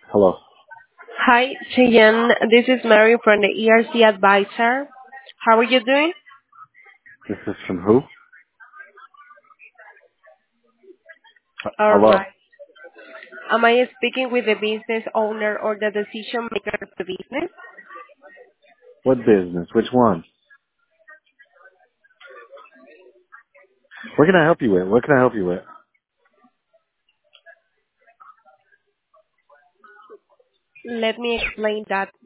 Hello. Hi, Cheyenne. This is Mary from the ERC Advisor. How are you doing? This is from who? All Hello. right. Am I speaking with the business owner or the decision maker of the business? What business? Which one? What can I help you with? What can I help you with? Let me explain that.